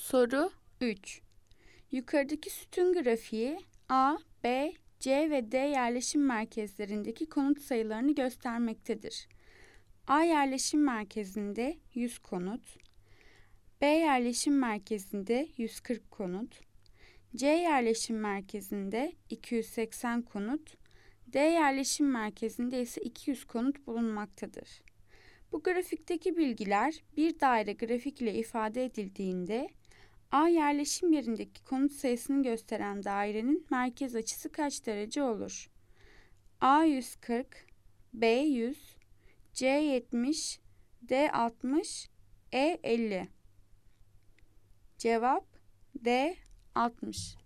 Soru 3. Yukarıdaki sütun grafiği A, B, C ve D yerleşim merkezlerindeki konut sayılarını göstermektedir. A yerleşim merkezinde 100 konut, B yerleşim merkezinde 140 konut, C yerleşim merkezinde 280 konut, D yerleşim merkezinde ise 200 konut bulunmaktadır. Bu grafikteki bilgiler bir daire grafik ile ifade edildiğinde A yerleşim yerindeki konut sayısını gösteren dairenin merkez açısı kaç derece olur? A 140, B 100, C 70, D 60, E 50. Cevap D 60.